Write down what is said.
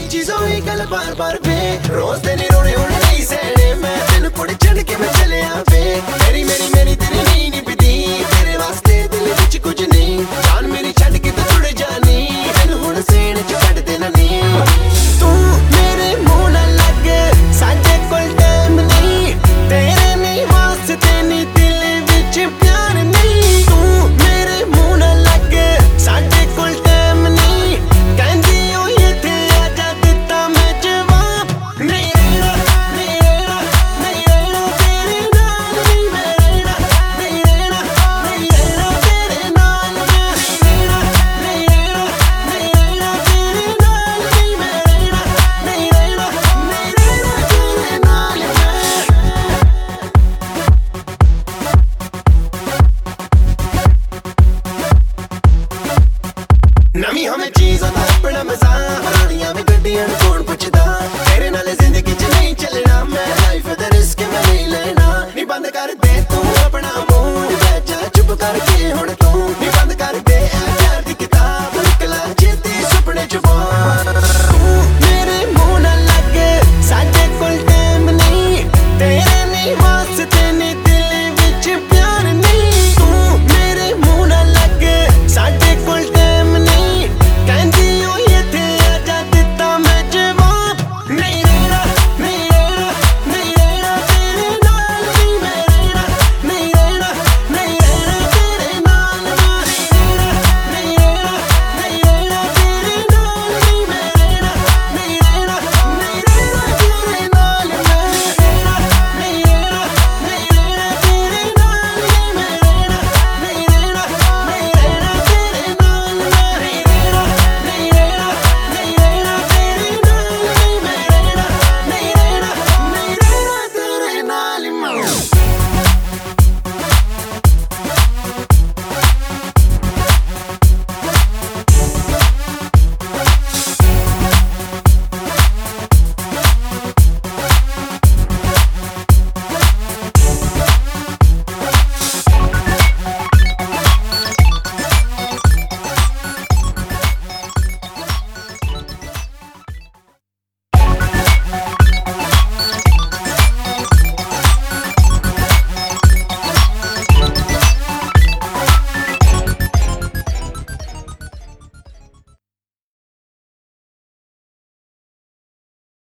चीजों ही गल बार बार वे रोज दिन रोने हुण नहीं सहने मैं तेन कुड़ चढ़ के मैं चलिया वे मेरी मेरी मेरी तेरी नी निभदी तेरे वास्ते दिल विच कुछ नहीं जान मेरी छड्ड के तू जुड़ जानी तेन हुण सीने च कढ देना नी तू मेरे मुंह ना लग साडे कोल टाइम नहीं तेरे नहीं वास्ते नी दिल विच प्यार नहीं तू मेरे मुंह ना लग साडे कोल टाइम नहीं कहंदी ओ इत्थे आजा दित्ता मैं जवाब नहीं रहना नहीं रहना नहीं रहना तेरे नाल नहीं मैं रहना नहीं रहना नहीं रहना तेरे नाल मैं नहीं रहना नहीं रहना नहीं रहना तेरे नाल नहीं मैं रहना नहीं रहना नहीं रहना तेरे नाल नवी हमें चीज़ों दा अपना मजा पुरानियां में गड्डियां नूं कौन पुछदा तेरे नाल जिंदगी च नहीं चलना मैं लाइफ दा रिस्क मैं नहीं लेना नी बंद कर दे तू अपना मुंह बैठ जा चुप करके हुण तू